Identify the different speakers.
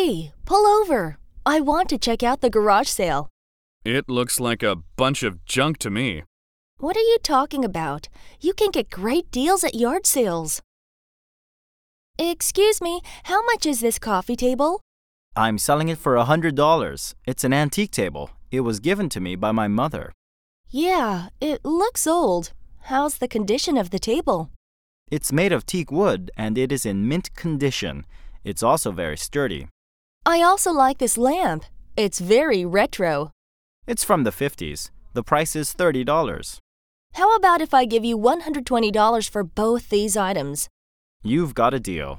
Speaker 1: Hey, pull over. I want to check out the garage sale.
Speaker 2: It looks like a bunch of junk to me.
Speaker 1: What are you talking about? You can get great deals at yard sales. Excuse me, how much is this coffee table?
Speaker 3: I'm selling it for $100. It's an antique table. It was given to me by my mother.
Speaker 1: Yeah, it looks old. How's the condition of the table?
Speaker 3: It's made of teak wood and it is in mint condition. It's also very sturdy.
Speaker 1: I also like this lamp. It's very retro.
Speaker 3: It's from the 50s. The price is $30.
Speaker 1: How about if I give you $120 for both these items?
Speaker 3: You've got a deal.